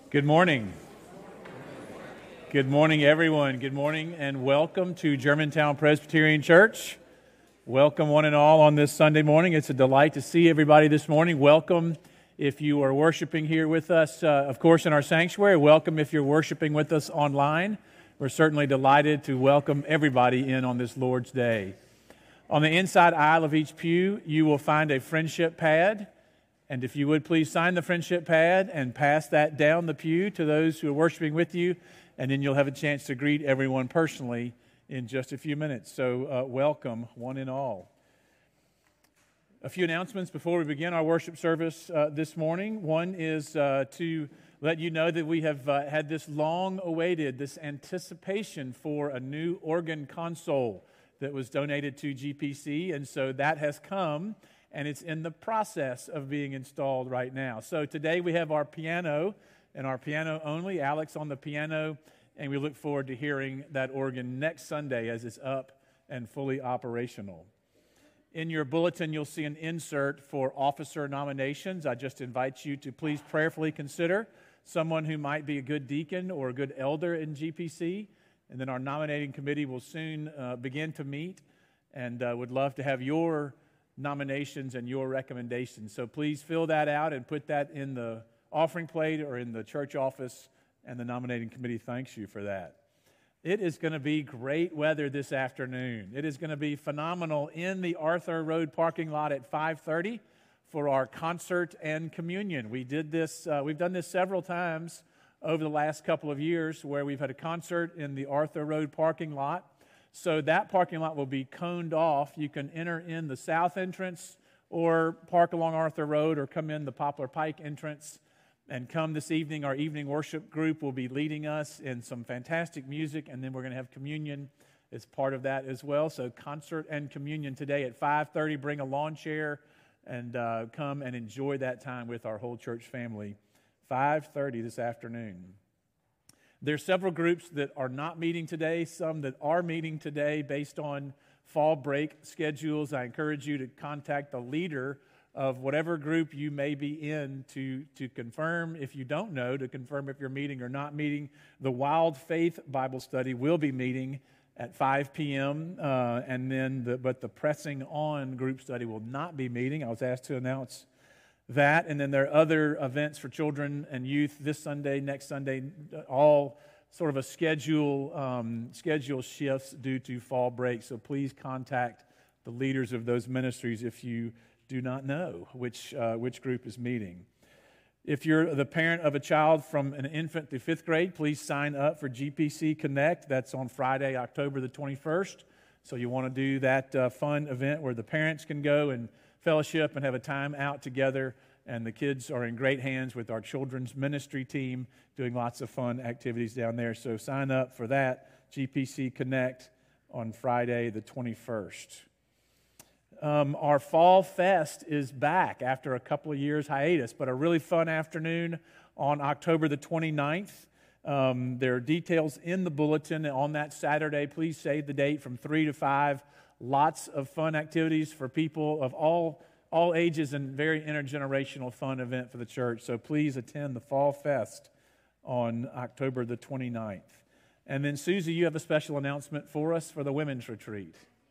Good morning. Good morning, everyone. Good morning and welcome to Germantown Presbyterian Church. Welcome one and all on this Sunday morning. It's a delight to see everybody this morning. Welcome if you are worshiping here with us, of course, in our sanctuary. Welcome if you're worshiping with us online. We're certainly delighted to welcome everybody in on this Lord's Day. On the inside aisle of each pew, you will find a friendship pad. And if you would please sign the friendship pad and pass that down the pew to those who are worshiping with you, and then you'll have a chance to greet everyone personally in just a few minutes. So welcome, one and all. A few announcements before we begin our worship service this morning. One is to let you know that we have had this long-awaited, this anticipation for a new organ console that was donated to GPC, and so that has come. And it's in the process of being installed right now. So today we have our piano, and our piano only, Alex on the piano, and we look forward to hearing that organ next Sunday as it's up and fully operational. In your bulletin, you'll see an insert for officer nominations. I just invite you to please prayerfully consider someone who might be a good deacon or a good elder in GPC, and then our nominating committee will soon begin to meet, and would love to have your nominations and your recommendations. So please fill that out and put that in the offering plate or in the church office, and the nominating committee thanks you for that. It is going to be great weather this afternoon. It is going to be phenomenal in the Arthur Road parking lot at 5:30 for our concert and communion. We've done this several times over the last couple of years where we've had a concert in the Arthur Road parking lot. So that parking lot will be coned off. You can enter in the south entrance or park along Arthur Road or come in the Poplar Pike entrance and come this evening. Our evening worship group will be leading us in some fantastic music, and then we're going to have communion as part of that as well. So concert and communion today at 5:30. Bring a lawn chair and come and enjoy that time with our whole church family. 5:30 this afternoon. There's several groups that are not meeting today, some that are meeting today based on fall break schedules. I encourage you to contact the leader of whatever group you may be in to confirm, if you don't know, to confirm if you're meeting or not meeting. The Wild Faith Bible Study will be meeting at 5 p.m., but the Pressing On group study will not be meeting. I was asked to announce that, and then there are other events for children and youth this Sunday, next Sunday, all sort of a schedule shifts due to fall break. So please contact the leaders of those ministries if you do not know which group is meeting. If you're the parent of a child from an infant to fifth grade, please sign up for GPC Connect. That's on Friday, October the 21st. So you want to do that fun event where the parents can go and fellowship and have a time out together, and the kids are in great hands with our children's ministry team doing lots of fun activities down there. So sign up for that, GPC Connect, on Friday the 21st. Our Fall Fest is back after a couple of years hiatus, but a really fun afternoon on October the 29th. There are details in the bulletin on that Saturday. Please save the date from 3 to 5. Lots of fun activities for people of all ages, and very intergenerational fun event for the church. So please attend the Fall Fest on October the 29th. And then, Susie, you have a special announcement for us for the Women's Retreat.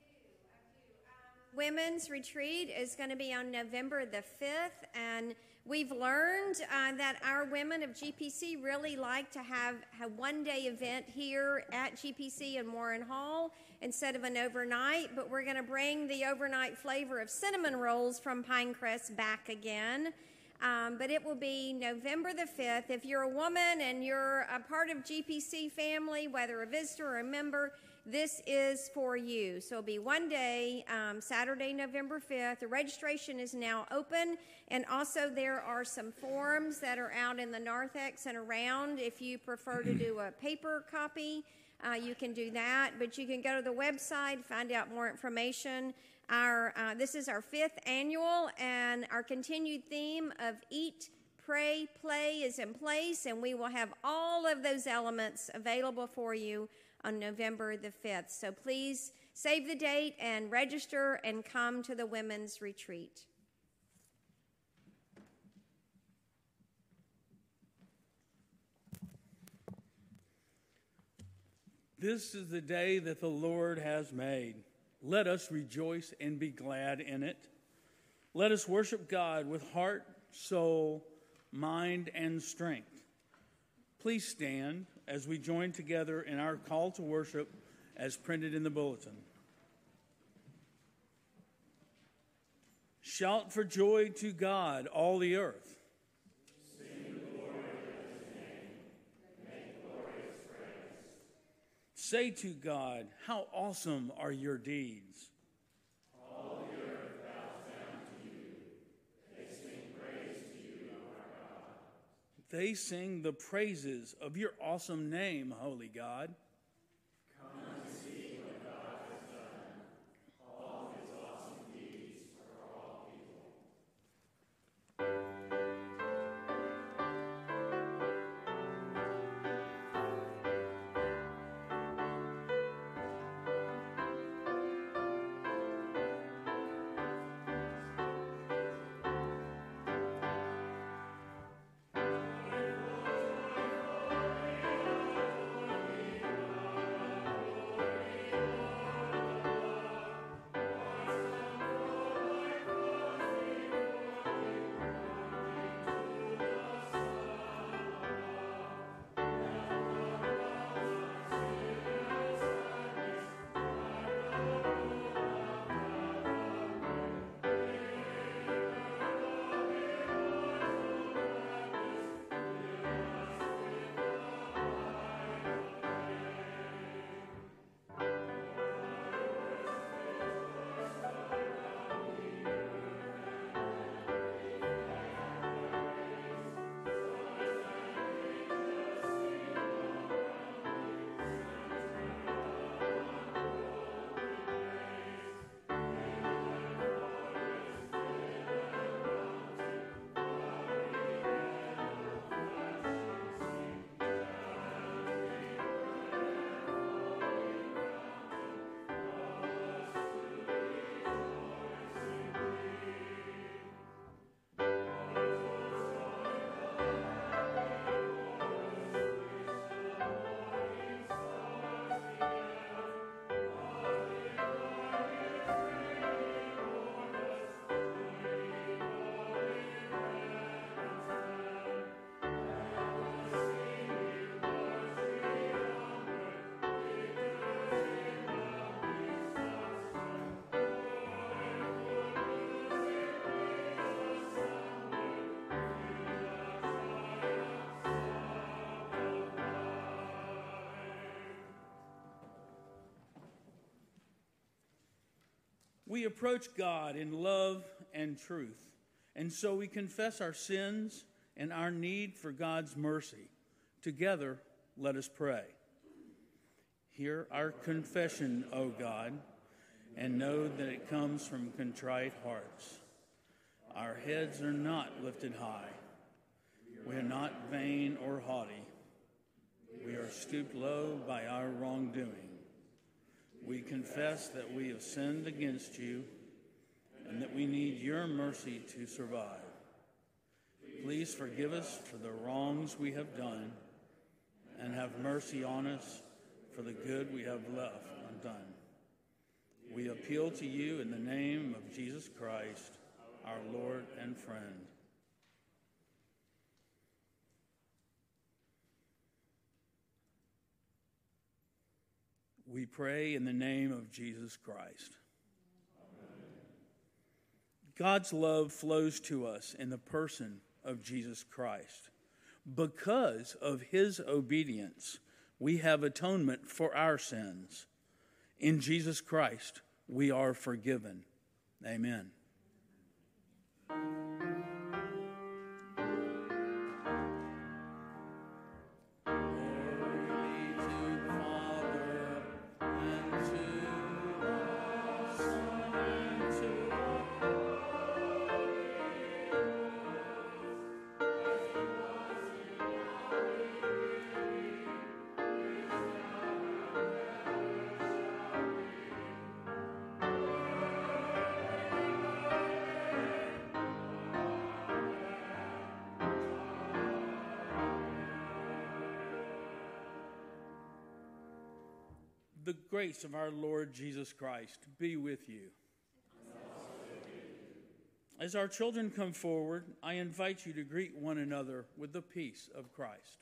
Women's Retreat is going to be on November the 5th, and we've learned that our women of GPC really like to have a one-day event here at GPC in Warren Hall instead of an overnight, but we're going to bring the overnight flavor of cinnamon rolls from Pinecrest back again. But it will be November the 5th. If you're a woman and you're a part of GPC family, whether a visitor or a member, this is for you. So it'll be one day, Saturday, November 5th. The registration is now open, and also there are some forms that are out in the narthex and around. If you prefer to do a paper copy, you can do that, but you can go to the website, find out more information. This is our 5th annual, and our continued theme of Eat, Pray, Play is in place, and we will have all of those elements available for you on November the 5th. So please save the date and register and come to the Women's Retreat. This is the day that the Lord has made. Let us rejoice and be glad in it. Let us worship God with heart, soul, mind, and strength. Please stand as we join together in our call to worship as printed in the bulletin. Shout for joy to God, all the earth. Say to God, how awesome are your deeds. All the earth bows down to you. They sing praise to you, our God. They sing the praises of your awesome name, holy God. Come and see what God has done. All his awesome deeds for all people. We approach God in love and truth, and so we confess our sins and our need for God's mercy. Together, let us pray. Hear our confession, O God, and know that it comes from contrite hearts. Our heads are not lifted high. We are not vain or haughty. We are stooped low by our wrongdoing. We confess that we have sinned against you and that we need your mercy to survive. Please forgive us for the wrongs we have done and have mercy on us for the good we have left undone. We appeal to you in the name of Jesus Christ, our Lord and friend. We pray in the name of Jesus Christ. Amen. God's love flows to us in the person of Jesus Christ. Because of his obedience, we have atonement for our sins. In Jesus Christ, we are forgiven. Amen. The grace of our Lord Jesus Christ be with you. As our children come forward, I invite you to greet one another with the peace of Christ.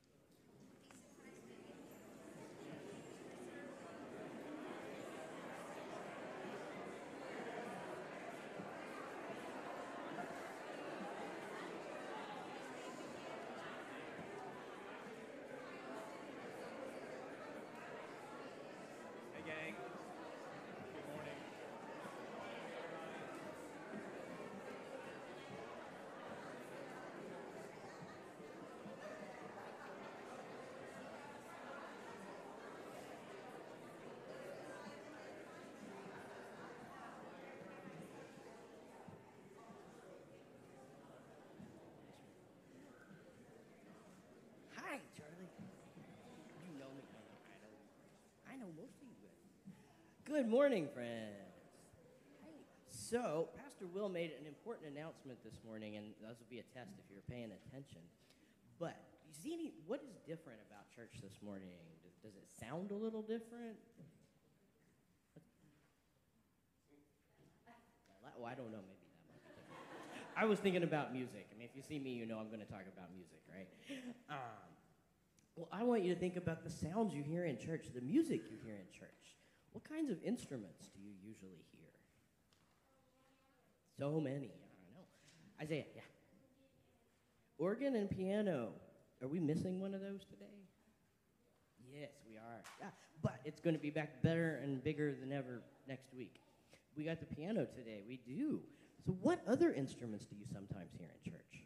Hi, Charlie. You know me. I know most of you. Good morning, friends. Hey. So, Pastor Will made an important announcement this morning, and this will be a test if you're paying attention. But you see what is different about church this morning? Does it sound a little different? Well, I don't know. Maybe that might be different. I was thinking about music. I mean, if you see me, you know I'm going to talk about music, right? Well, I want you to think about the sounds you hear in church, the music you hear in church. What kinds of instruments do you usually hear? So many. I don't know. Isaiah, yeah. Organ and piano. Are we missing one of those today? Yes, we are. Yeah, but it's going to be back better and bigger than ever next week. We got the piano today. We do. So what other instruments do you sometimes hear in church?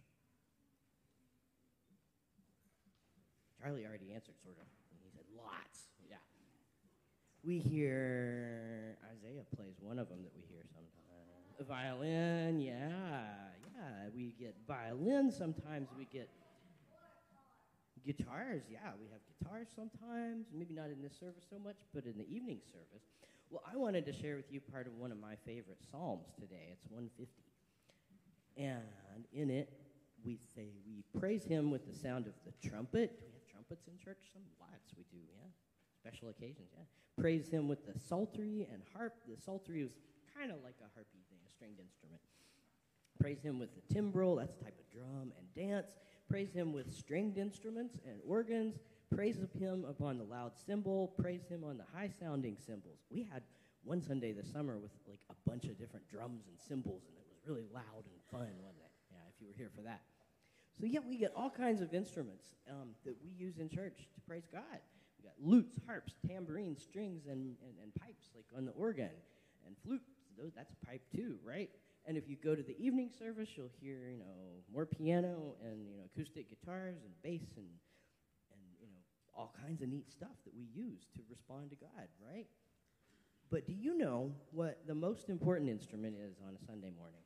Charlie already answered, sort of. He said lots. Yeah. We hear, Isaiah plays one of them that we hear sometimes. A violin, yeah. We get violins sometimes. We get guitars, yeah. We have guitars sometimes. Maybe not in this service so much, but in the evening service. Well, I wanted to share with you part of one of my favorite psalms today. It's 150. And in it, we praise him with the sound of the trumpet. Do we have trumpets in church? Lots we do, yeah. Special occasions, yeah. Praise him with the psaltery and harp. The psaltery is kind of like a harpy thing, a stringed instrument. Praise him with the timbrel, that's a type of drum, and dance. Praise him with stringed instruments and organs. Praise him upon the loud cymbal. Praise him on the high-sounding cymbals. We had one Sunday this summer with like a bunch of different drums and cymbals, and it was really loud and fun, wasn't it? Yeah, if you were here for that. So yeah, we get all kinds of instruments that we use in church to praise God. We got lutes, harps, tambourines, strings, and pipes, like on the organ, and flutes. That's a pipe too, right? And if you go to the evening service, you'll hear, more piano and, acoustic guitars and bass and all kinds of neat stuff that we use to respond to God, right? But do you know what the most important instrument is on a Sunday morning?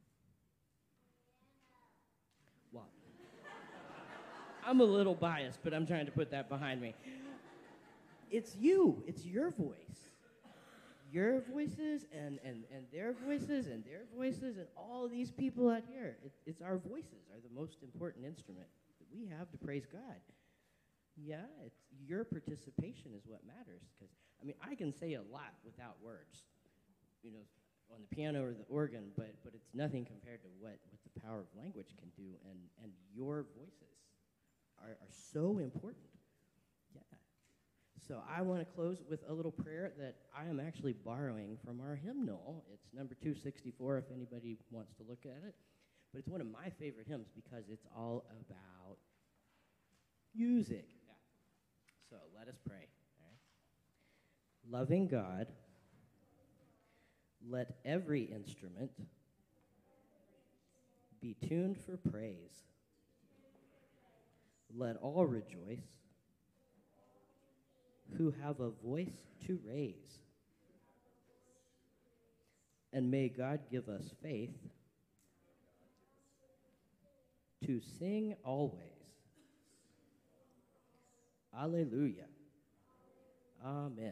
Well, I'm a little biased, but I'm trying to put that behind me. It's you. It's your voice. Your voices and their voices and their voices and all these people out here. It's our voices are the most important instrument that we have to praise God. Yeah, it's your participation is what matters. Because, I can say a lot without words, on the piano or the organ, but it's nothing compared to what the power of language can do. And your voices are so important. Yeah. So I want to close with a little prayer that I am actually borrowing from our hymnal. It's number 264 if anybody wants to look at it. But it's one of my favorite hymns because it's all about music. Yeah. So let us pray. All right. Loving God, let every instrument be tuned for praise. Let all rejoice who have a voice to raise. And may God give us faith to sing always. Alleluia. Amen.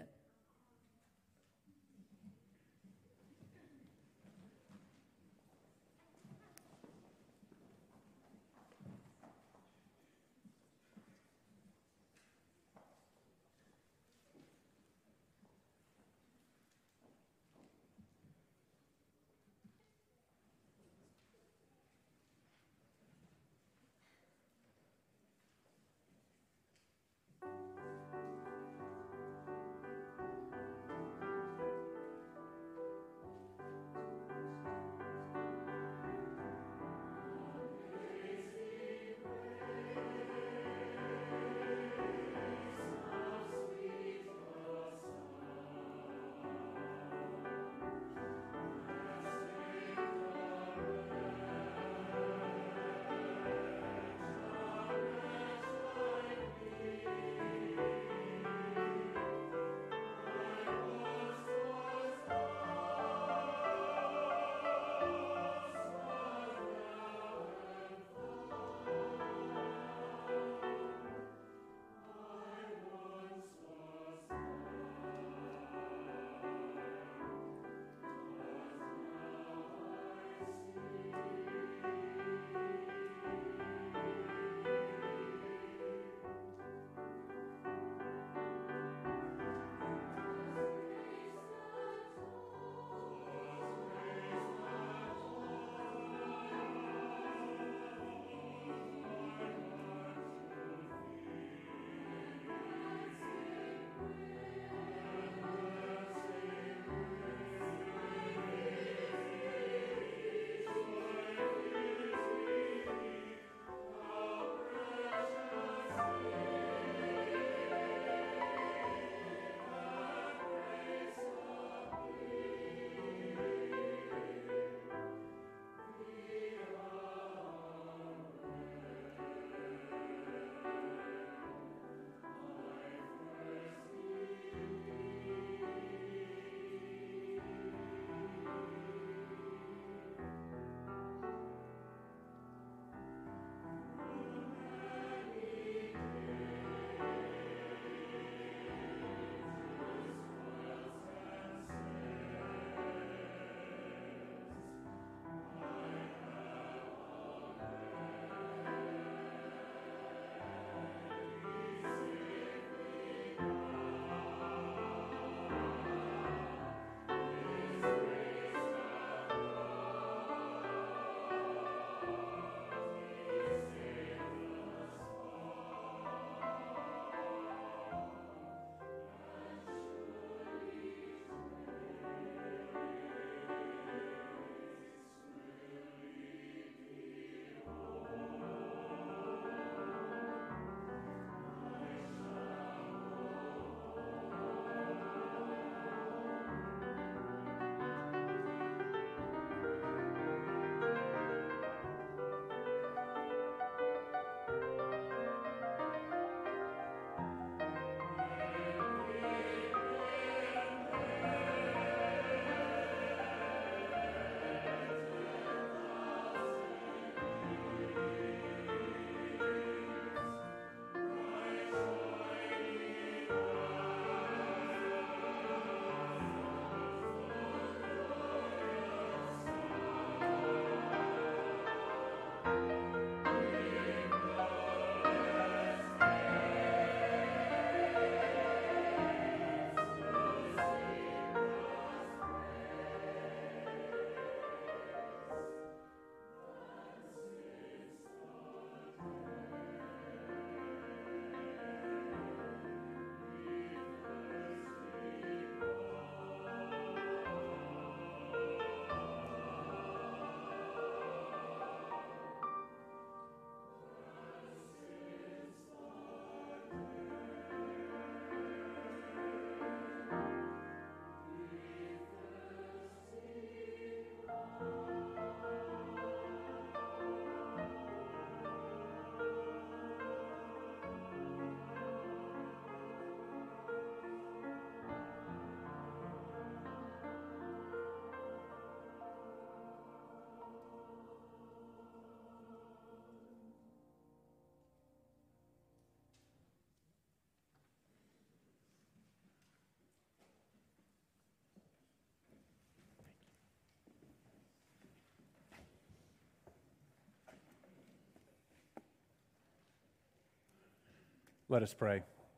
Let us pray.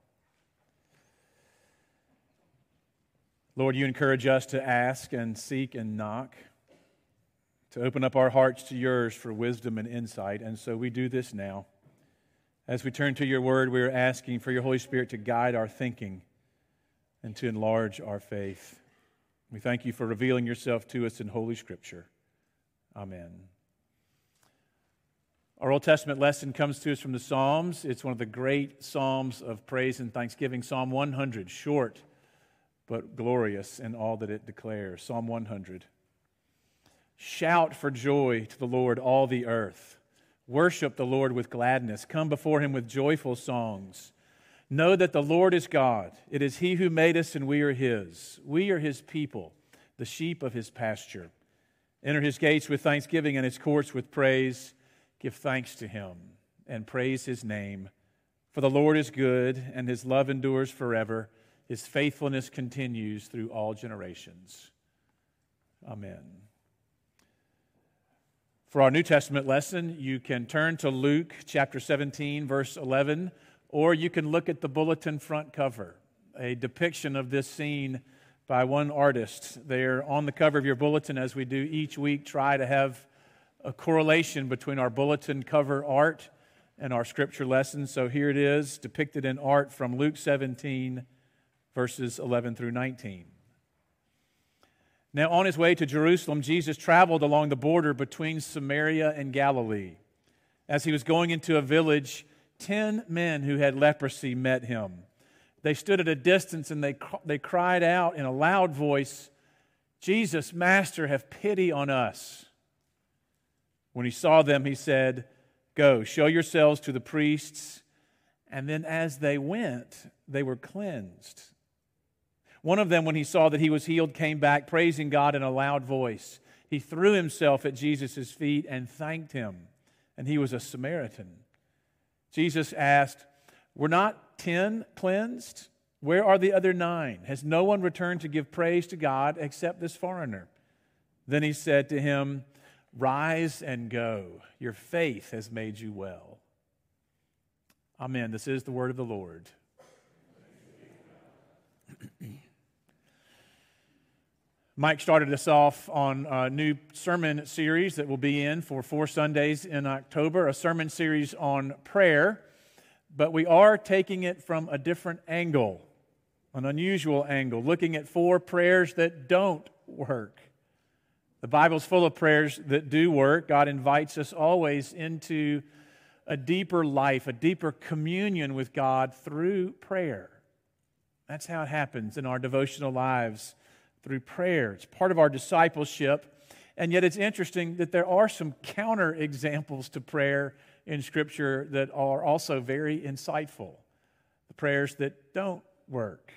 Lord, you encourage us to ask and seek and knock, to open up our hearts to yours for wisdom and insight, and so we do this now. As we turn to your word, we are asking for your Holy Spirit to guide our thinking and to enlarge our faith. We thank you for revealing yourself to us in Holy Scripture. Amen. Our Old Testament lesson comes to us from the Psalms. It's one of the great Psalms of praise and thanksgiving. Psalm 100, short but glorious in all that it declares. Psalm 100. Shout for joy to the Lord, all the earth. Worship the Lord with gladness. Come before him with joyful songs. Know that the Lord is God. It is he who made us and we are his. We are his people, the sheep of his pasture. Enter his gates with thanksgiving and his courts with praise. Give thanks to him and praise his name. For the Lord is good and his love endures forever. His faithfulness continues through all generations. Amen. For our New Testament lesson, you can turn to Luke chapter 17, verse 11, or you can look at the bulletin front cover, a depiction of this scene by one artist. They're on the cover of your bulletin, as we do each week, try to have a correlation between our bulletin cover art and our scripture lesson. So here it is, depicted in art from Luke 17, verses 11 through 19. Now, on his way to Jerusalem, Jesus traveled along the border between Samaria and Galilee. As he was going into a village, 10 men who had leprosy met him. They stood at a distance and they cried out in a loud voice, "Jesus, Master, have pity on us." When he saw them, he said, "Go, show yourselves to the priests." And then as they went, they were cleansed. One of them, when he saw that he was healed, came back, praising God in a loud voice. He threw himself at Jesus' feet and thanked him, and he was a Samaritan. Jesus asked, "Were not 10 cleansed? Where are the other 9? Has no one returned to give praise to God except this foreigner?" Then he said to him, "Rise and go. Your faith has made you well." Amen. This is the word of the Lord. Mike started us off on a new sermon series that we'll be in for 4 Sundays in October, a sermon series on prayer, but we are taking it from a different angle, an unusual angle, looking at 4 prayers that don't work. The Bible's full of prayers that do work. God invites us always into a deeper life, a deeper communion with God through prayer. That's how it happens in our devotional lives, through prayer. It's part of our discipleship, and yet it's interesting that there are some counter examples to prayer in Scripture that are also very insightful. The prayers that don't work.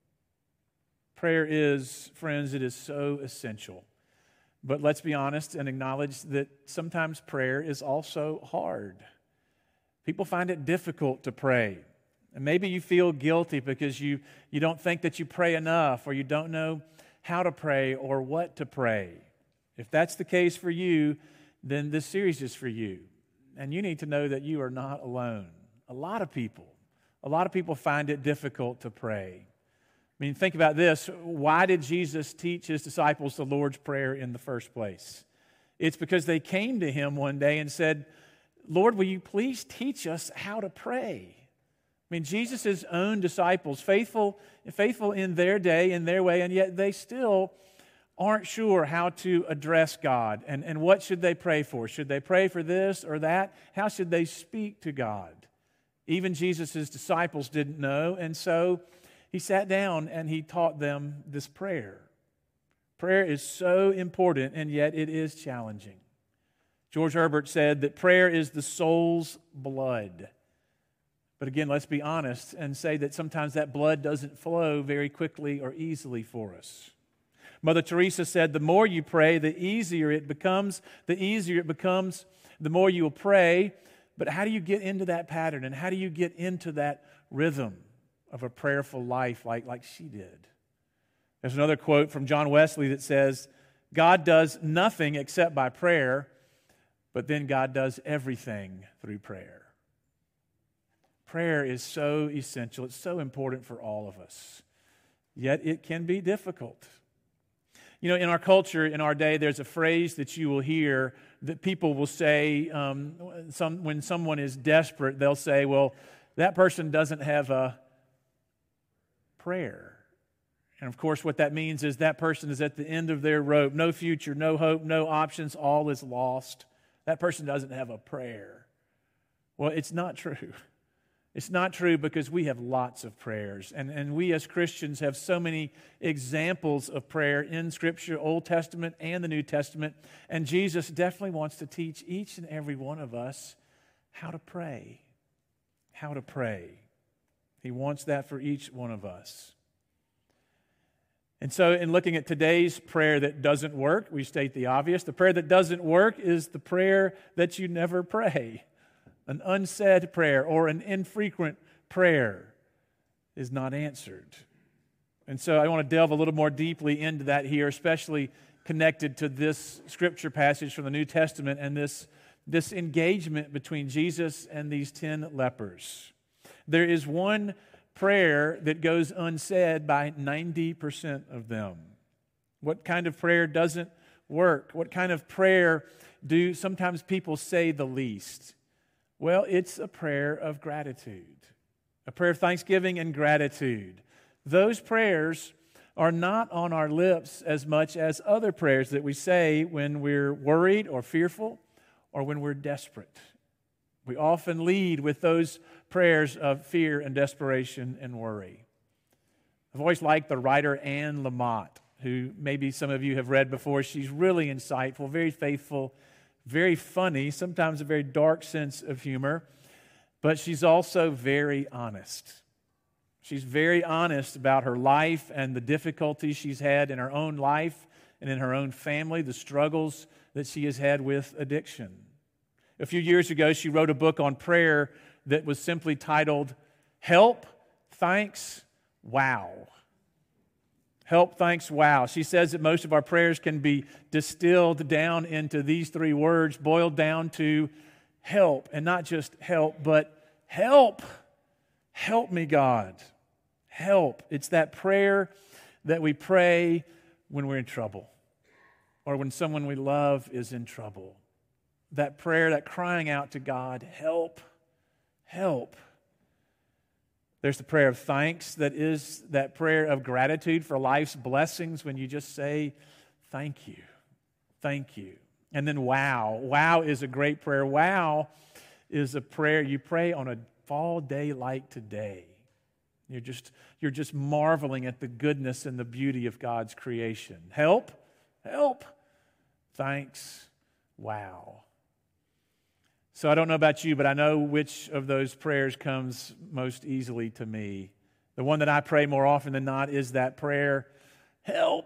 Prayer is, friends, it is so essential. But let's be honest and acknowledge that sometimes prayer is also hard. People find it difficult to pray. And maybe you feel guilty because you don't think that you pray enough, or you don't know how to pray or what to pray. If that's the case for you, then this series is for you. And you need to know that you are not alone. A lot of people find it difficult to pray. I mean, think about this. Why did Jesus teach his disciples the Lord's Prayer in the first place? It's because they came to him one day and said, "Lord, will you please teach us how to pray?" I mean, Jesus' own disciples, faithful in their day, in their way, and yet they still aren't sure how to address God. And what should they pray for? Should they pray for this or that? How should they speak to God? Even Jesus' disciples didn't know, and so he sat down and he taught them this prayer. Prayer is so important, and yet it is challenging. George Herbert said that prayer is the soul's blood. But again, let's be honest and say that sometimes that blood doesn't flow very quickly or easily for us. Mother Teresa said, the more you pray, the easier it becomes. The more you will pray. But how do you get into that pattern? And how do you get into that rhythm of a prayerful life like she did? There's another quote from John Wesley that says, God does nothing except by prayer, but then God does everything through prayer. Prayer is so essential. It's so important for all of us. Yet it can be difficult. You know, in our culture, in our day, there's a phrase that you will hear that people will say when someone is desperate, they'll say, well, that person doesn't have a prayer. And of course, what that means is that person is at the end of their rope. No future, no hope, no options, all is lost. That person doesn't have a prayer. Well, it's not true. It's not true because we have lots of prayers. And we as Christians have so many examples of prayer in Scripture, Old Testament and the New Testament. And Jesus definitely wants to teach each and every one of us how to pray. How to pray. He wants that for each one of us. And so in looking at today's prayer that doesn't work, we state the obvious. The prayer that doesn't work is the prayer that you never pray. An unsaid prayer or an infrequent prayer is not answered. And so I want to delve a little more deeply into that here, especially connected to this scripture passage from the New Testament and this engagement between Jesus and these 10 lepers. There is one prayer that goes unsaid by 90% of them. What kind of prayer doesn't work? What kind of prayer do sometimes people say the least? Well, it's a prayer of gratitude, a prayer of thanksgiving and gratitude. Those prayers are not on our lips as much as other prayers that we say when we're worried or fearful or when we're desperate. We often lead with those prayers of fear and desperation and worry. I've always liked the writer Anne Lamott, who maybe some of you have read before. She's really insightful, very faithful, very funny, sometimes a very dark sense of humor, but she's also very honest. She's very honest about her life and the difficulties she's had in her own life and in her own family, the struggles that she has had with addiction. A few years ago, she wrote a book on prayer that was simply titled, Help, Thanks, Wow. Help, thanks, wow. She says that most of our prayers can be distilled down into these 3 words, boiled down to help. And not just help, but help. Help me, God. Help. It's that prayer that we pray when we're in trouble or when someone we love is in trouble. That prayer, that crying out to God, help, help. There's the prayer of thanks, that is that prayer of gratitude for life's blessings when you just say, thank you, thank you. And then wow. Wow is a great prayer. Wow is a prayer you pray on a fall day like today. You're just marveling at the goodness and the beauty of God's creation. Help, help, thanks, wow. So I don't know about you, but I know which of those prayers comes most easily to me. The one that I pray more often than not is that prayer, help,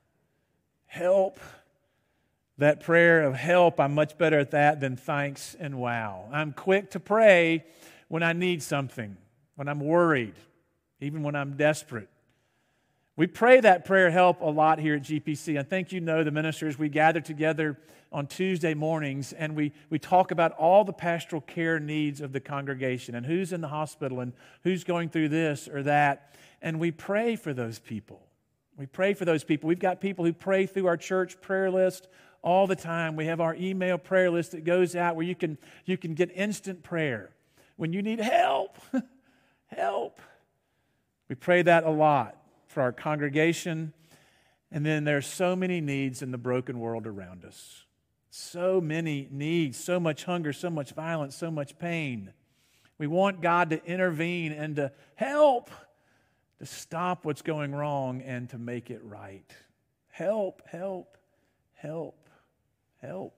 help. That prayer of help, I'm much better at that than thanks and wow. I'm quick to pray when I need something, when I'm worried, even when I'm desperate. We pray that prayer help a lot here at GPC. I think you know the ministers, we gather together on Tuesday mornings and we talk about all the pastoral care needs of the congregation and who's in the hospital and who's going through this or that. And we pray for those people. We pray for those people. We've got people who pray through our church prayer list all the time. We have our email prayer list that goes out where you can get instant prayer when you need help. Help. We pray that a lot for our congregation. And then there's so many needs in the broken world around us. So many needs, so much hunger, so much violence, so much pain. We want God to intervene and to help, to stop what's going wrong and to make it right. Help, help, help, help.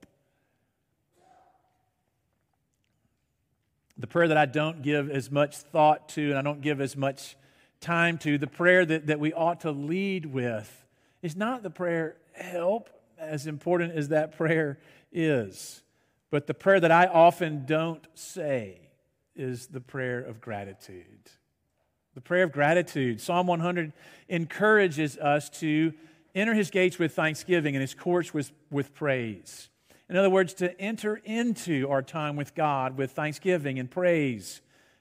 The prayer that I don't give as much thought to and I don't give as much time to, the prayer that we ought to lead with, is not the prayer, help, as important as that prayer is. But the prayer that I often don't say is the prayer of gratitude. The prayer of gratitude. Psalm 100 encourages us to enter His gates with thanksgiving and His courts with praise. In other words, to enter into our time with God with thanksgiving and praise.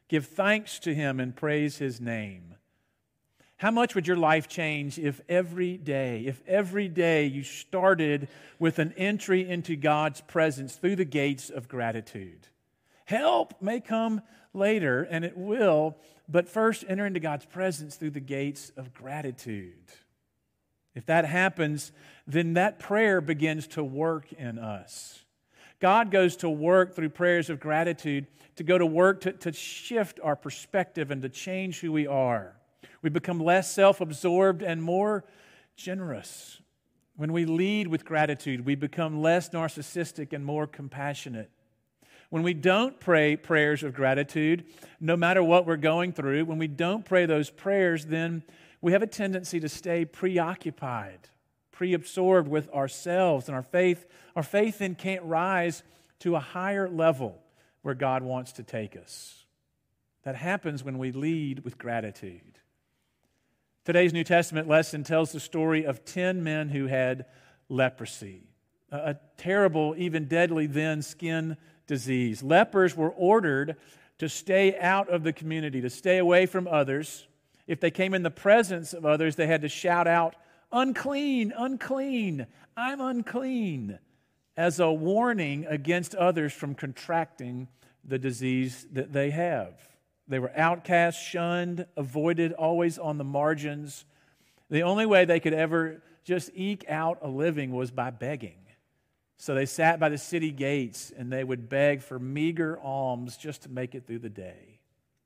Give thanks to Him and praise His name. How much would your life change if every day you started with an entry into God's presence through the gates of gratitude? Help may come later, and it will, but first enter into God's presence through the gates of gratitude. If that happens, then that prayer begins to work in us. God goes to work through prayers of gratitude to go to work to shift our perspective and to change who we are. We become less self-absorbed and more generous. When we lead with gratitude, we become less narcissistic and more compassionate. When we don't pray prayers of gratitude, no matter what we're going through, when we don't pray those prayers, then we have a tendency to stay preoccupied, pre-absorbed with ourselves and our faith. Our faith then can't rise to a higher level where God wants to take us. That happens when we lead with gratitude. Today's New Testament lesson tells the story of 10 men who had leprosy, a terrible, even deadly then skin disease. Lepers were ordered to stay out of the community, to stay away from others. If they came in the presence of others, they had to shout out, "Unclean, unclean, I'm unclean," as a warning against others from contracting the disease that they have. They were outcast, shunned, avoided, always on the margins. The only way they could ever just eke out a living was by begging. So they sat by the city gates and they would beg for meager alms just to make it through the day.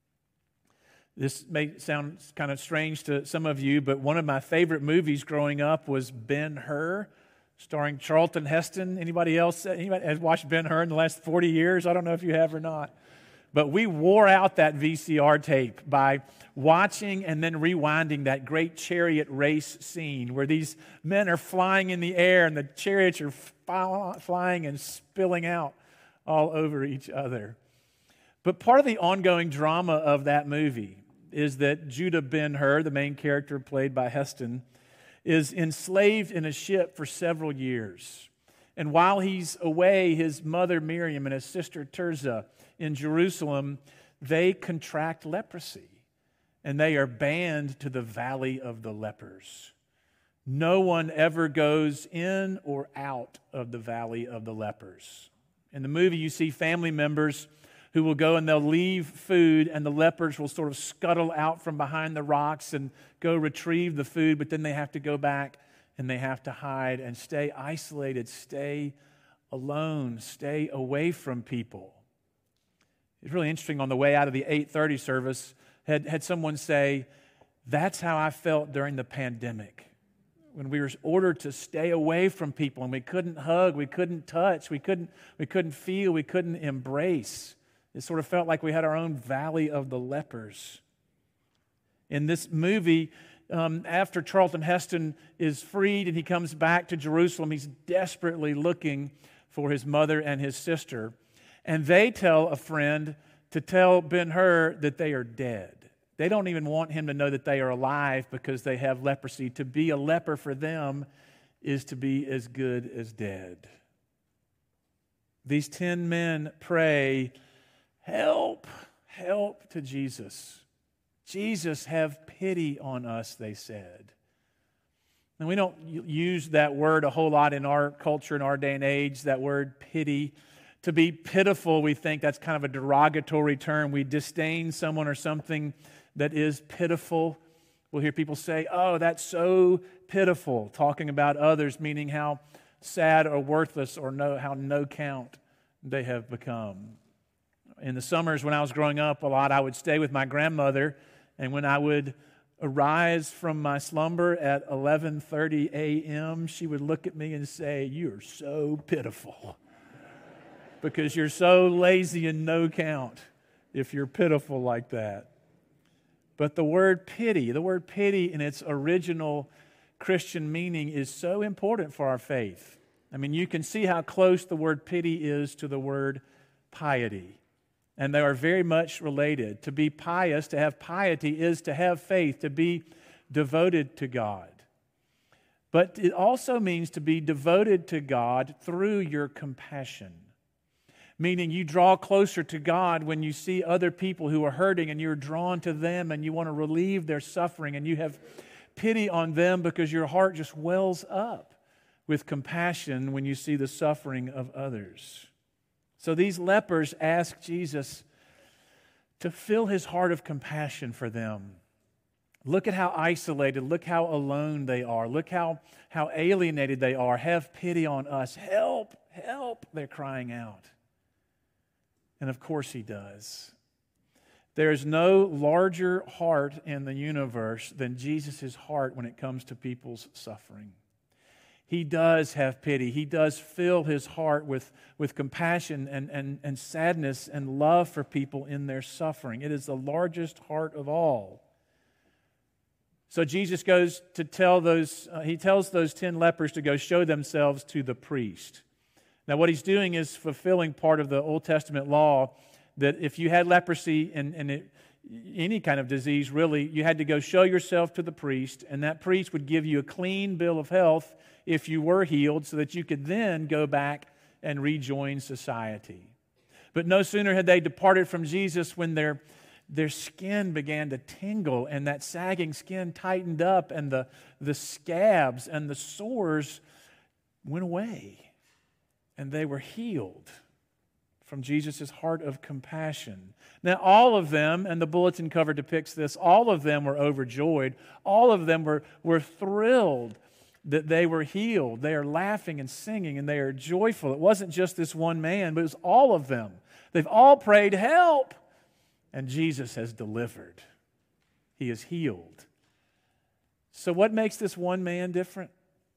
This may sound kind of strange to some of you, but one of my favorite movies growing up was Ben-Hur, starring Charlton Heston. Anybody else? Anybody has watched Ben-Hur in the last 40 years? I don't know if you have or not. But we wore out that VCR tape by watching and then rewinding that great chariot race scene where these men are flying in the air and the chariots are flying and spilling out all over each other. But part of the ongoing drama of that movie is that Judah Ben-Hur, the main character played by Heston, is enslaved in a ship for several years. And while he's away, his mother Miriam and his sister Tirzah in Jerusalem, they contract leprosy, and they are banned to the valley of the lepers. No one ever goes in or out of the valley of the lepers. In the movie, you see family members who will go and they'll leave food, and the lepers will sort of scuttle out from behind the rocks and go retrieve the food, but then they have to go back and they have to hide and stay isolated, stay alone, stay away from people. It's really interesting. On the way out of the 8:30 service, had someone say, "That's how I felt during the pandemic, when we were ordered to stay away from people and we couldn't hug, we couldn't touch, we couldn't feel, we couldn't embrace. It sort of felt like we had our own valley of the lepers." In this movie, after Charlton Heston is freed and he comes back to Jerusalem, he's desperately looking for his mother and his sister. And they tell a friend to tell Ben-Hur that they are dead. They don't even want him to know that they are alive because they have leprosy. To be a leper for them is to be as good as dead. These 10 men pray, "Help, help," to Jesus. "Jesus, have pity on us," they said. And we don't use that word a whole lot in our culture, in our day and age, that word pity. To be pitiful, we think that's kind of a derogatory term. We disdain someone or something that is pitiful. We'll hear people say, "Oh, that's so pitiful," talking about others, meaning how sad or worthless or how no count they have become. In the summers when I was growing up a lot, I would stay with my grandmother, and when I would arise from my slumber at 11:30 a.m., she would look at me and say, "You are so pitiful," because you're so lazy and no count if you're pitiful like that. But the word pity in its original Christian meaning is so important for our faith. I mean, you can see how close the word pity is to the word piety. And they are very much related. To be pious, to have piety, is to have faith, to be devoted to God. But it also means to be devoted to God through your compassion. meaning you draw closer to God when you see other people who are hurting and you're drawn to them and you want to relieve their suffering and you have pity on them because your heart just wells up with compassion when you see the suffering of others. So these lepers ask Jesus to fill his heart of compassion for them. Look at how isolated, look how alone they are, look how alienated they are. Have pity on us. Help, help, they're crying out. And of course he does. There is no larger heart in the universe than Jesus' heart when it comes to people's suffering. He does have pity. He does fill his heart with compassion and sadness and love for people in their suffering. It is the largest heart of all. So Jesus goes to he tells those 10 lepers to go show themselves to the priest. Now what he's doing is fulfilling part of the Old Testament law that if you had leprosy and any kind of disease really, you had to go show yourself to the priest, and that priest would give you a clean bill of health if you were healed so that you could then go back and rejoin society. But no sooner had they departed from Jesus when their skin began to tingle and that sagging skin tightened up and the scabs and the sores went away and they were healed from Jesus' heart of compassion. Now all of them, and the bulletin cover depicts this, all of them were overjoyed. All of them were thrilled that they were healed. They are laughing and singing and they are joyful. It wasn't just this one man, but it was all of them. They've all prayed, help! And Jesus has delivered. He has healed. So what makes this one man different?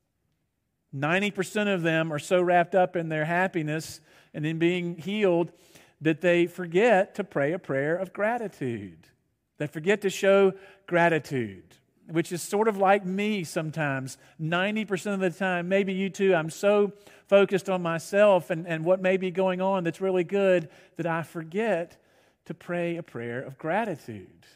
90% of them are so wrapped up in their happiness and in being healed that they forget to pray a prayer of gratitude. They forget to show gratitude, which is sort of like me sometimes. 90% of the time, maybe you too, I'm so focused on myself and what may be going on that's really good that I forget to pray a prayer of gratitude.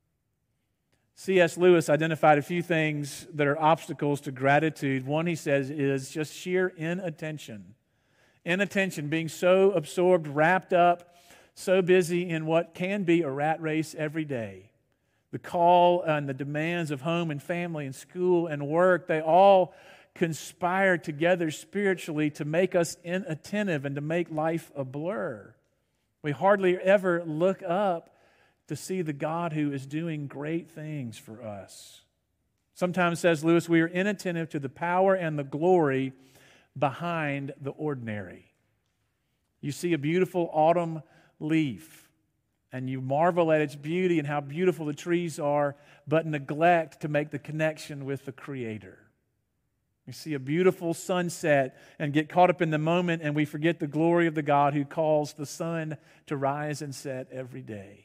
C.S. Lewis identified a few things that are obstacles to gratitude. One, he says, is just sheer inattention. Inattention, being so absorbed, wrapped up, so busy in what can be a rat race every day. The call and the demands of home and family and school and work, they all conspire together spiritually to make us inattentive and to make life a blur. We hardly ever look up to see the God who is doing great things for us. Sometimes, says Lewis, we are inattentive to the power and the glory behind the ordinary. You see a beautiful autumn leaf, and you marvel at its beauty and how beautiful the trees are, but neglect to make the connection with the Creator. We see a beautiful sunset and get caught up in the moment, and we forget the glory of the God who calls the sun to rise and set every day.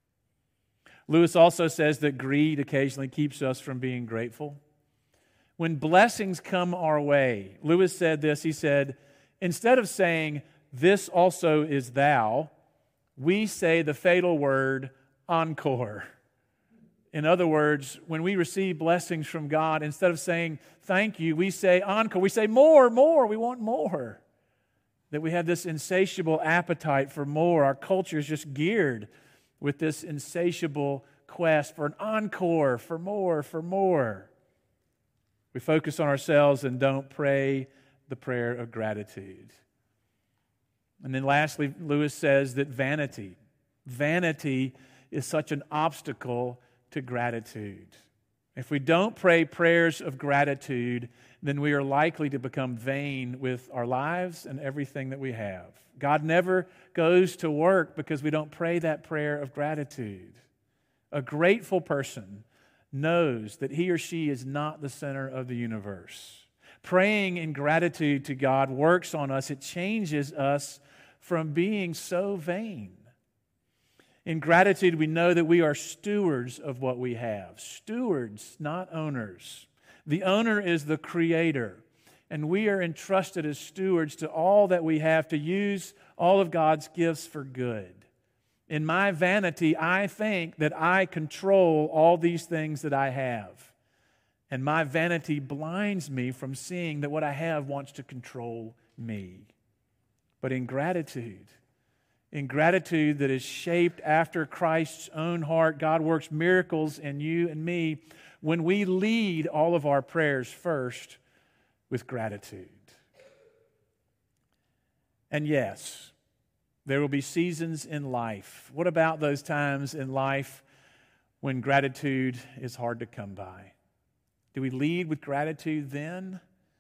Lewis also says that greed occasionally keeps us from being grateful. When blessings come our way, Lewis said this, he said, instead of saying, this also is thou, we say the fatal word, encore. In other words, when we receive blessings from God, instead of saying thank you, we say encore. We say more, we want more. That we have this insatiable appetite for more. Our culture is just geared with this insatiable quest for an encore, for more, for more. We focus on ourselves and don't pray the prayer of gratitude. And then lastly, Lewis says that vanity is such an obstacle to gratitude. If we don't pray prayers of gratitude, then we are likely to become vain with our lives and everything that we have. God never goes to work because we don't pray that prayer of gratitude. A grateful person knows that he or she is not the center of the universe. Praying in gratitude to God works on us. It changes us from being so vain. In gratitude, we know that we are stewards of what we have. Stewards, not owners. The owner is the Creator, and we are entrusted as stewards to all that we have to use all of God's gifts for good. In my vanity, I think that I control all these things that I have. And my vanity blinds me from seeing that what I have wants to control me. But in gratitude, in gratitude that is shaped after Christ's own heart. God works miracles in you and me when we lead all of our prayers first with gratitude. And yes, there will be seasons in life. What about those times in life when gratitude is hard to come by? Do we lead with gratitude then?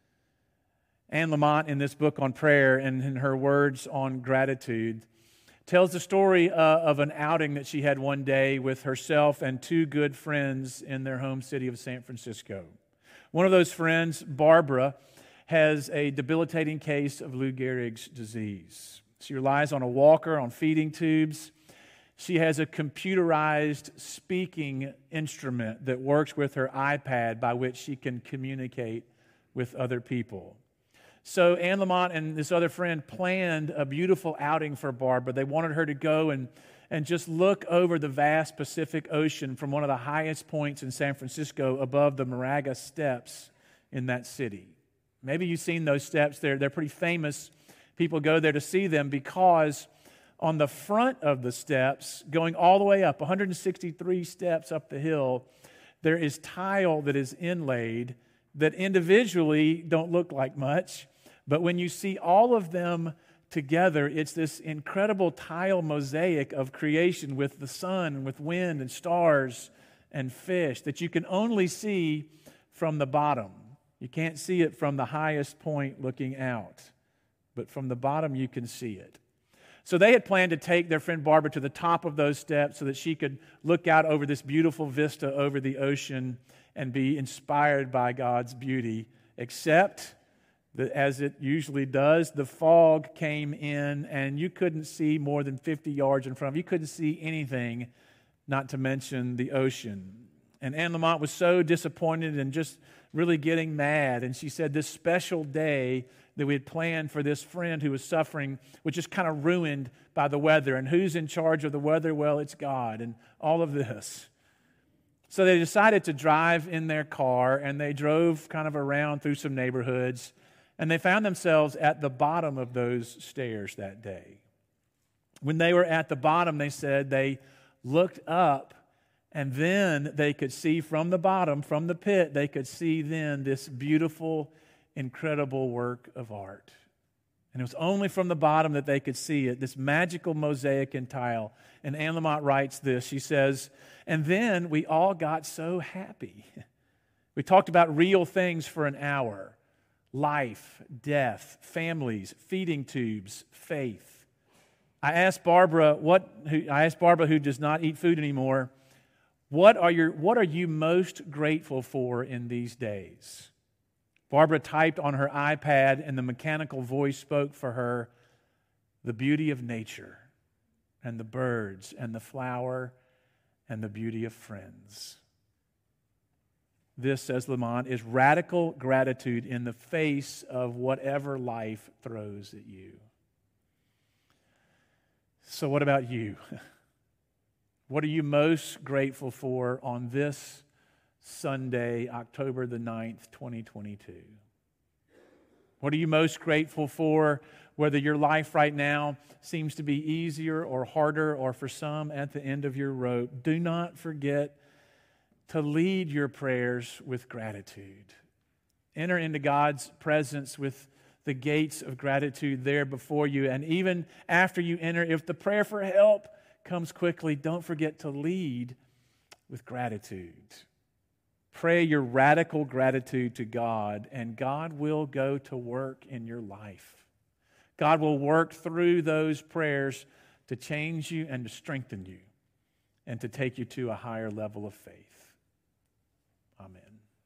Anne Lamott, in this book on prayer and in her words on gratitude, tells the story of an outing that she had one day with herself and two good friends in their home city of San Francisco. One of those friends, Barbara, has a debilitating case of Lou Gehrig's disease. She relies on a walker, on feeding tubes. She has a computerized speaking instrument that works with her iPad by which she can communicate with other people. So Anne Lamott and this other friend planned a beautiful outing for Barbara. They wanted her to go and just look over the vast Pacific Ocean from one of the highest points in San Francisco above the Moraga Steps in that city. Maybe you've seen those steps. They're pretty famous. People go there to see them because on the front of the steps, going all the way up, 163 steps up the hill, there is tile that is inlaid that individually don't look like much. But when you see all of them together, it's this incredible tile mosaic of creation with the sun, with wind and stars and fish that you can only see from the bottom. You can't see it from the highest point looking out, but from the bottom you can see it. So they had planned to take their friend Barbara to the top of those steps so that she could look out over this beautiful vista over the ocean and be inspired by God's beauty, except that, as it usually does, the fog came in and you couldn't see more than 50 yards in front of you. You couldn't see anything, not to mention the ocean. And Anne Lamott was so disappointed and just really getting mad. And she said this special day that we had planned for this friend who was suffering was just kind of ruined by the weather. And who's in charge of the weather? Well, it's God, and all of this. So they decided to drive in their car, and they drove kind of around through some neighborhoods, and they found themselves at the bottom of those stairs that day. When they were at the bottom, they said they looked up, and then they could see from the bottom, from the pit, they could see then this beautiful, incredible work of art. And it was only from the bottom that they could see it, this magical mosaic and tile. And Anne Lamott writes this. She says, and then we all got so happy. We talked about real things for an hour. Life, death, families, feeding tubes, faith. I asked Barbara, who does not eat food anymore, what are you most grateful for in these days? Barbara typed on her iPad, and the mechanical voice spoke for her, the beauty of nature, and the birds, and the flower, and the beauty of friends. This, says Lamont, is radical gratitude in the face of whatever life throws at you. So what about you? What are you most grateful for on this Sunday, October the 9th, 2022? What are you most grateful for, whether your life right now seems to be easier or harder, or for some at the end of your rope? Do not forget to lead your prayers with gratitude. Enter into God's presence with the gates of gratitude there before you. And even after you enter, if the prayer for help comes quickly, don't forget to lead with gratitude. Pray your radical gratitude to God, and God will go to work in your life. God will work through those prayers to change you and to strengthen you and to take you to a higher level of faith. Amen.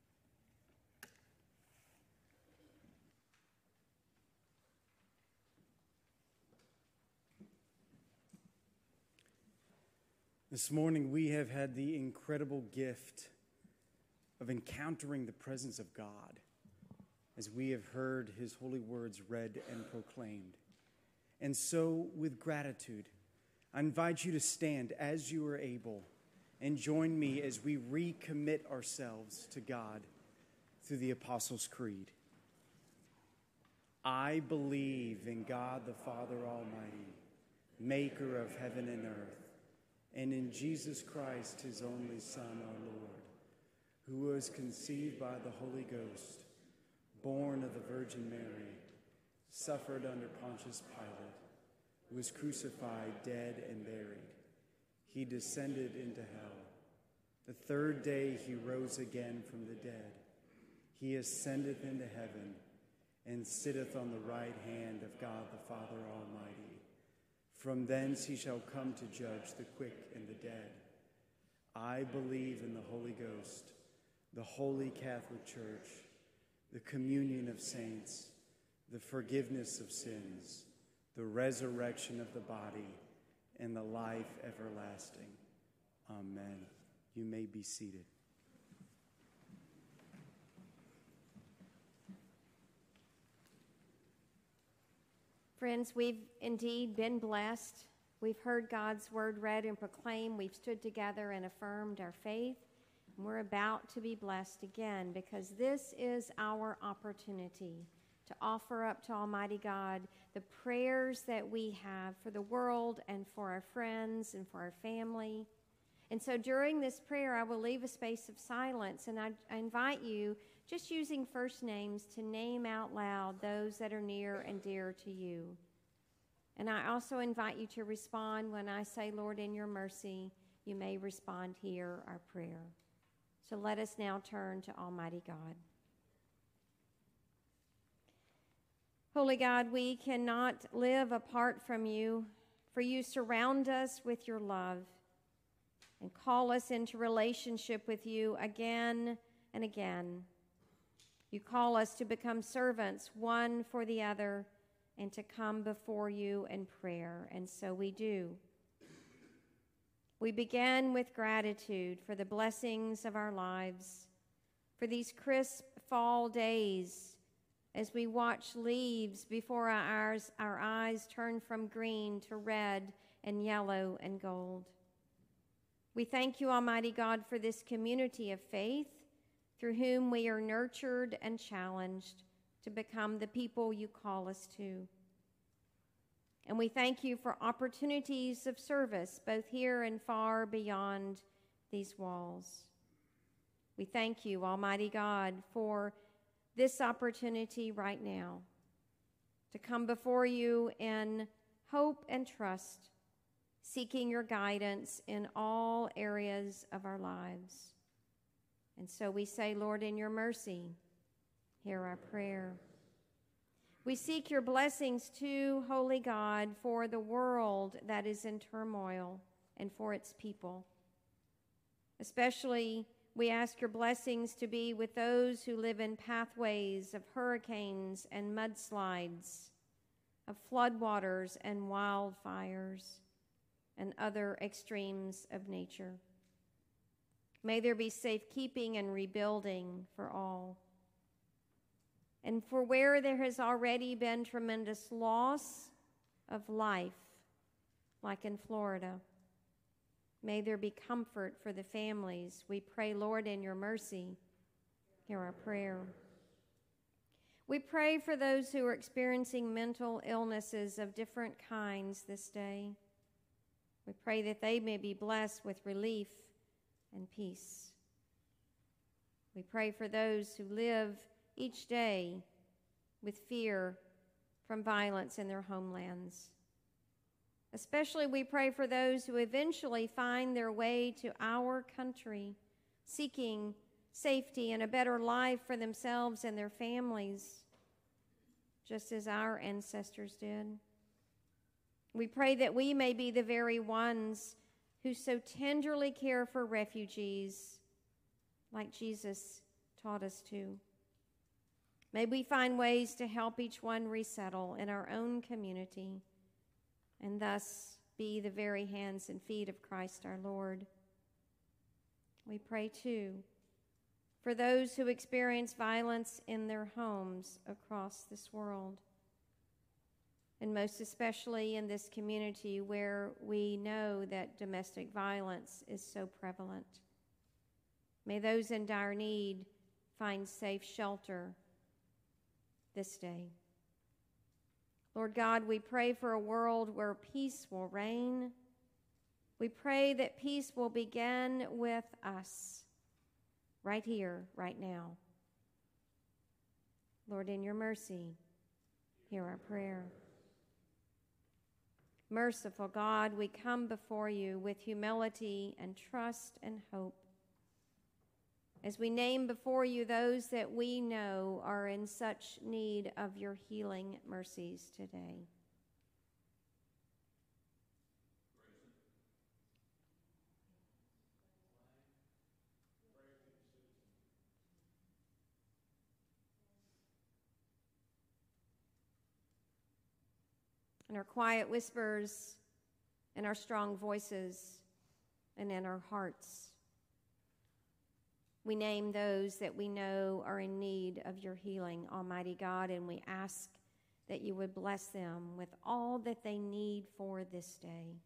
This morning we have had the incredible gift of encountering the presence of God as we have heard His holy words read and proclaimed. And so, with gratitude, I invite you to stand as you are able and join me as we recommit ourselves to God through the Apostles' Creed. I believe in God the Father Almighty, maker of heaven and earth, and in Jesus Christ, his only Son, our Lord, who was conceived by the Holy Ghost, born of the Virgin Mary, suffered under Pontius Pilate, was crucified, dead, and buried. He descended into hell. The third day he rose again from the dead. He ascendeth into heaven and sitteth on the right hand of God the Father Almighty. From thence he shall come to judge the quick and the dead. I believe in the Holy Ghost, the holy Catholic Church, the communion of saints, the forgiveness of sins, the resurrection of the body, and the life everlasting. Amen. You may be seated. Friends, we've indeed been blessed. We've heard God's word read and proclaimed. We've stood together and affirmed our faith. And we're about to be blessed again because this is our opportunity to offer up to Almighty God the prayers that we have for the world and for our friends and for our family. And so during this prayer, I will leave a space of silence, and I invite you, just using first names, to name out loud those that are near and dear to you. And I also invite you to respond when I say, Lord, in your mercy, you may respond, hear our prayer. So let us now turn to Almighty God. Holy God, we cannot live apart from you, for you surround us with your love and call us into relationship with you again and again. You call us to become servants one for the other and to come before you in prayer, and so we do. We begin with gratitude for the blessings of our lives, for these crisp fall days as we watch leaves before our eyes turn from green to red and yellow and gold. We thank you, Almighty God, for this community of faith through whom we are nurtured and challenged to become the people you call us to. And we thank you for opportunities of service, both here and far beyond these walls. We thank you, Almighty God, for this opportunity right now to come before you in hope and trust, seeking your guidance in all areas of our lives. And so we say, Lord, in your mercy, hear our prayer. We seek your blessings too, Holy God, for the world that is in turmoil and for its people. Especially, we ask your blessings to be with those who live in pathways of hurricanes and mudslides, of floodwaters and wildfires, and other extremes of nature. May there be safekeeping and rebuilding for all. And for where there has already been tremendous loss of life, like in Florida, may there be comfort for the families. We pray, Lord, in your mercy, hear our prayer. We pray for those who are experiencing mental illnesses of different kinds this day. We pray that they may be blessed with relief and peace. We pray for those who live each day with fear from violence in their homelands. Especially we pray for those who eventually find their way to our country, seeking safety and a better life for themselves and their families, just as our ancestors did. We pray that we may be the very ones who so tenderly care for refugees, like Jesus taught us to. May we find ways to help each one resettle in our own community and thus be the very hands and feet of Christ our Lord. We pray, too, for those who experience violence in their homes across this world, and most especially in this community where we know that domestic violence is so prevalent. May those in dire need find safe shelter this day. Lord God, we pray for a world where peace will reign. We pray that peace will begin with us, right here, right now. Lord, in your mercy, hear our prayer. Merciful God, we come before you with humility and trust and hope, as we name before you those that we know are in such need of your healing mercies today. In our quiet whispers, in our strong voices, and in our hearts, we name those that we know are in need of your healing, Almighty God, and we ask that you would bless them with all that they need for this day.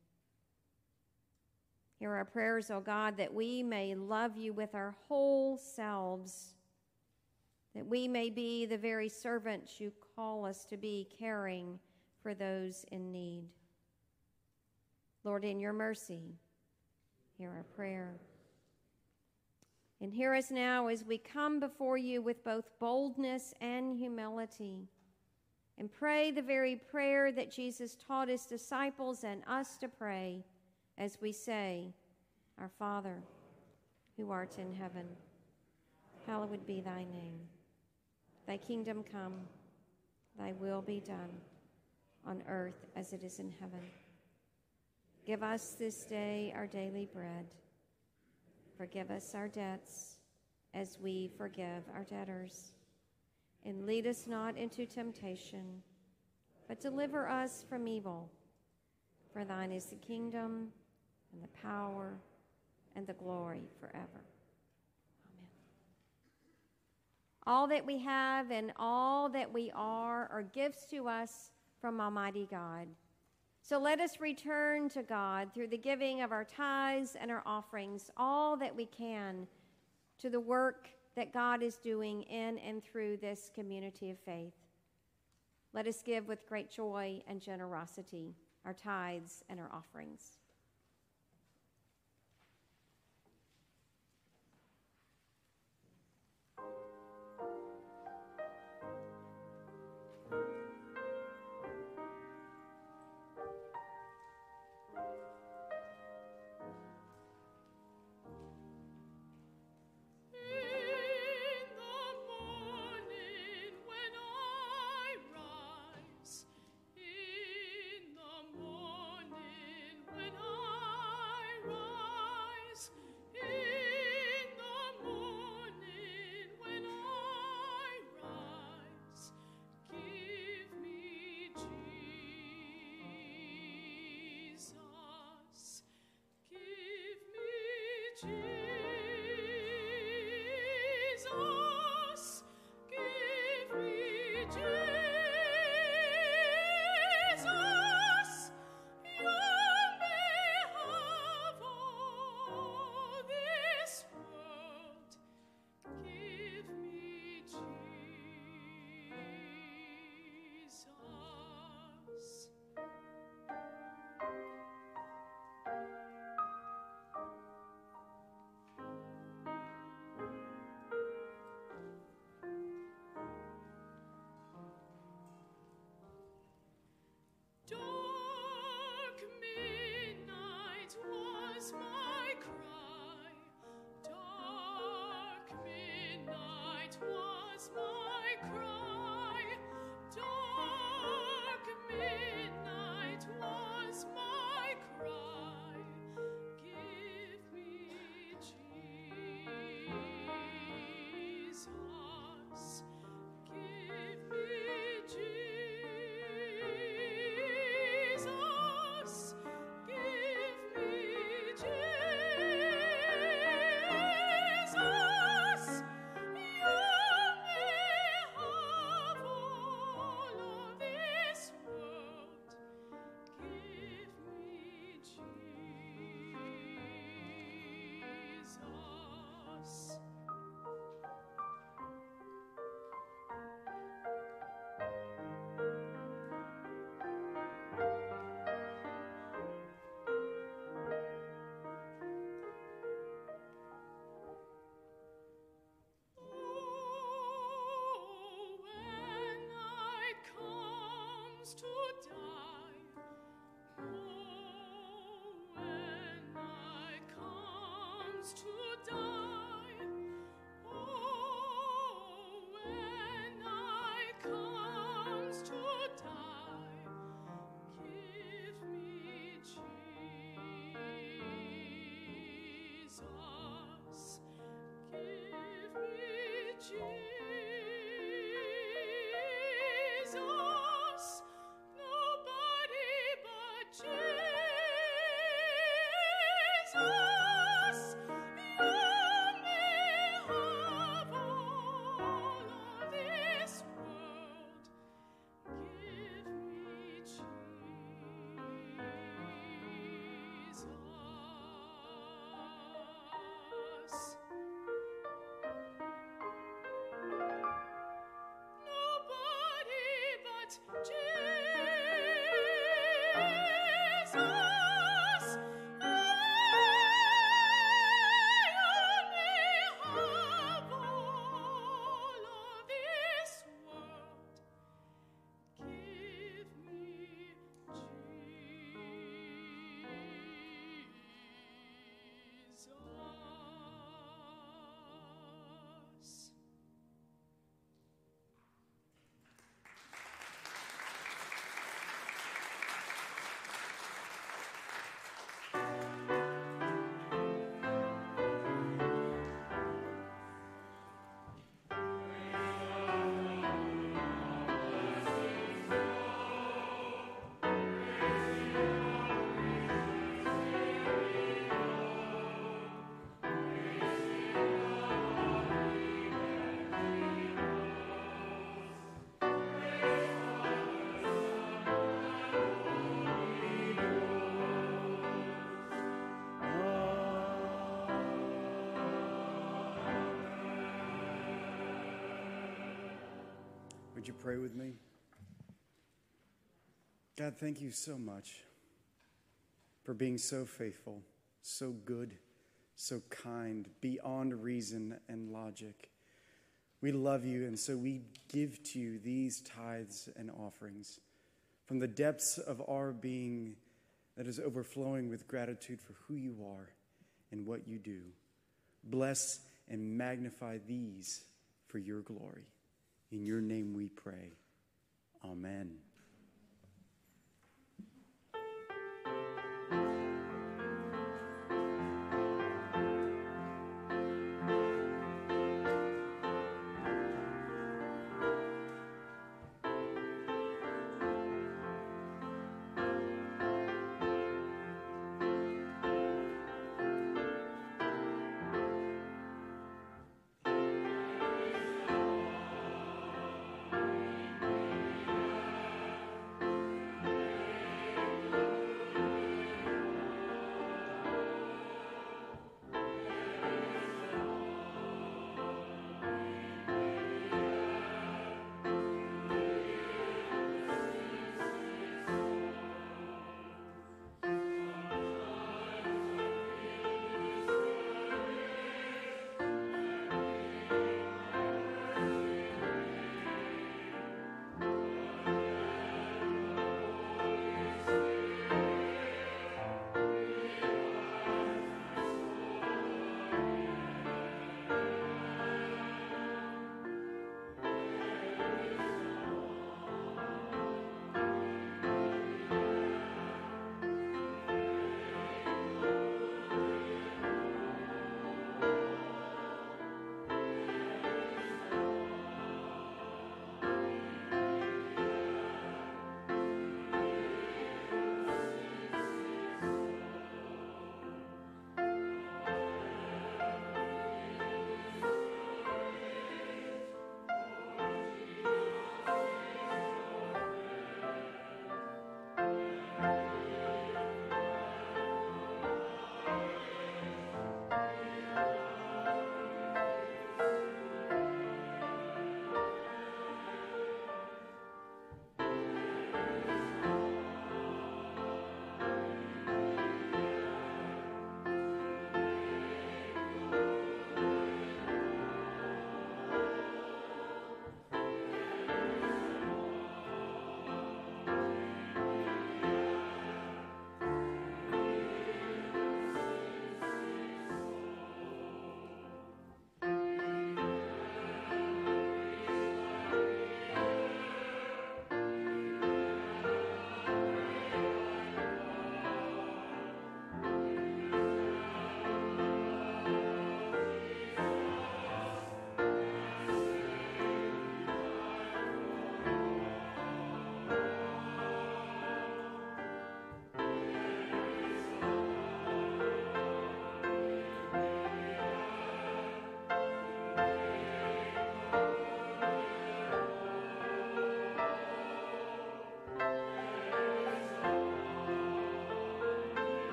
Hear our prayers, O God, that we may love you with our whole selves, that we may be the very servants you call us to be, caring for those in need. Lord, in your mercy, hear our prayer. And hear us now as we come before you with both boldness and humility, and pray the very prayer that Jesus taught his disciples and us to pray as we say, Our Father, who art in heaven, hallowed be thy name. Thy kingdom come, thy will be done, on earth as it is in heaven. Give us this day our daily bread. Forgive us our debts as we forgive our debtors. And lead us not into temptation, but deliver us from evil. For thine is the kingdom and the power and the glory forever. Amen. All that we have and all that we are gifts to us from Almighty God. So let us return to God through the giving of our tithes and our offerings, all that we can, to the work that God is doing in and through this community of faith. Let us give with great joy and generosity our tithes and our offerings. When Would you pray with me? God, thank you so much for being so faithful, so good, so kind, beyond reason and logic. We love you, and so we give to you these tithes and offerings from the depths of our being that is overflowing with gratitude for who you are and what you do. Bless and magnify these for your glory. In your name we pray. Amen.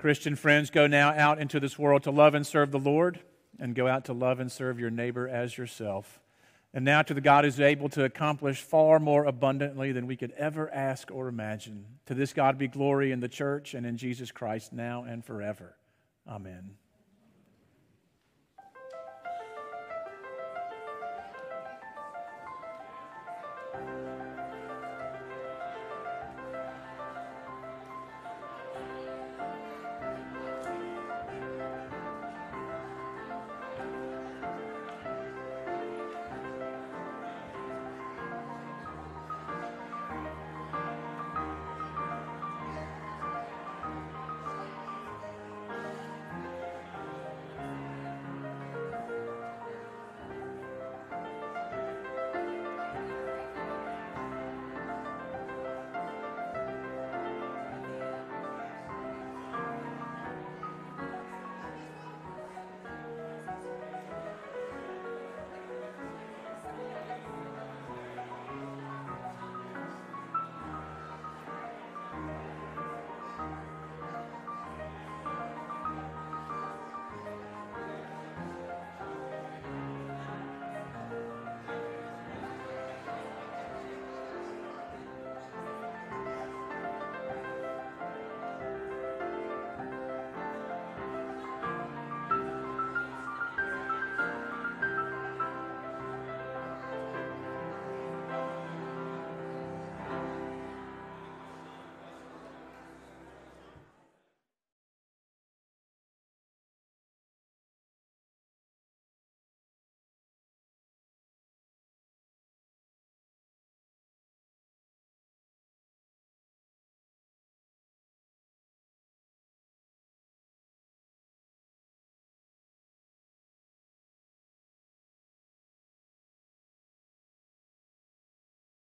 Christian friends, go now out into this world to love and serve the Lord, and go out to love and serve your neighbor as yourself. And now to the God who's able to accomplish far more abundantly than we could ever ask or imagine. To this God be glory in the church and in Jesus Christ now and forever. Amen.